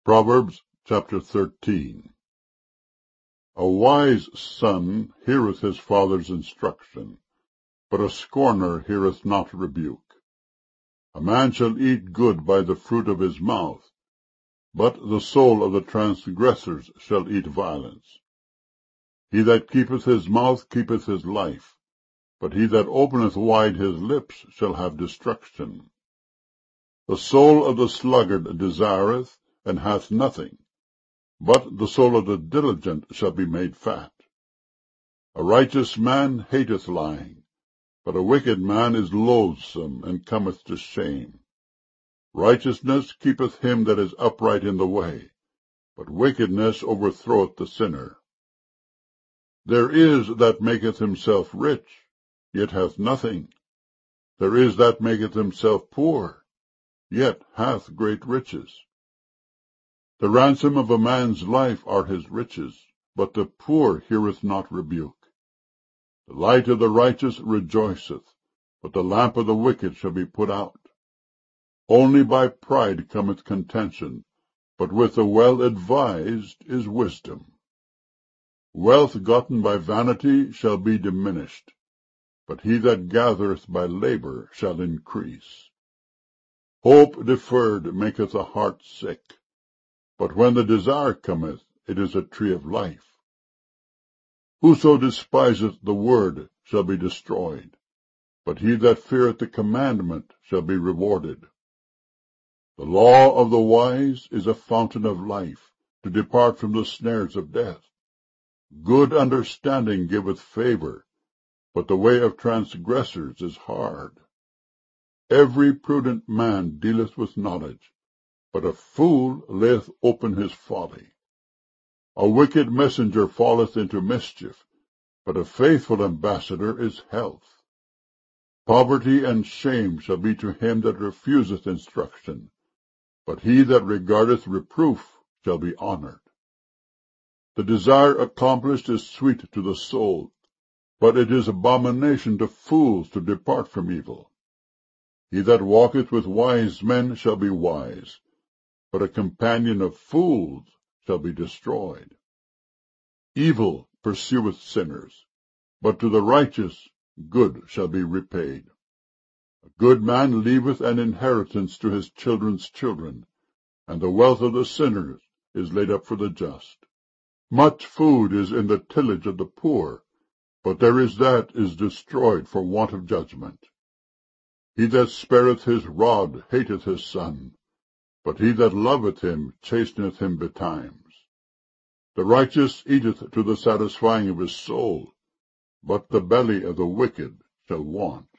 Proverbs chapter 13. A wise son heareth his father's instruction, but a scorner heareth not rebuke. A man shall eat good by the fruit of his mouth, but the soul of the transgressors shall eat violence. He that keepeth his mouth keepeth his life, but he that openeth wide his lips shall have destruction. The soul of the sluggard desireth, and hath nothing, but the soul of the diligent shall be made fat. A righteous man hateth lying, but a wicked man is loathsome, and cometh to shame. Righteousness keepeth him that is upright in the way, but wickedness overthroweth the sinner. There is that maketh himself rich, yet hath nothing. There is that maketh himself poor, yet hath great riches. The ransom of a man's life are his riches, but the poor heareth not rebuke. The light of the righteous rejoiceth, but the lamp of the wicked shall be put out. Only by pride cometh contention, but with the well-advised is wisdom. Wealth gotten by vanity shall be diminished, but he that gathereth by labor shall increase. Hope deferred maketh the heart sick, but when the desire cometh, it is a tree of life. Whoso despiseth the word shall be destroyed, but he that feareth the commandment shall be rewarded. The law of the wise is a fountain of life, to depart from the snares of death. Good understanding giveth favor, but the way of transgressors is hard. Every prudent man dealeth with knowledge, but a fool layeth open his folly. A wicked messenger falleth into mischief, but a faithful ambassador is health. Poverty and shame shall be to him that refuseth instruction, but he that regardeth reproof shall be honored. The desire accomplished is sweet to the soul, but it is abomination to fools to depart from evil. He that walketh with wise men shall be wise, but a companion of fools shall be destroyed. Evil pursueth sinners, but to the righteous good shall be repaid. A good man leaveth an inheritance to his children's children, and the wealth of the sinners is laid up for the just. Much food is in the tillage of the poor, but there is that is destroyed for want of judgment. He that spareth his rod hateth his son, but he that loveth him chasteneth him betimes. The righteous eateth to the satisfying of his soul, but the belly of the wicked shall want.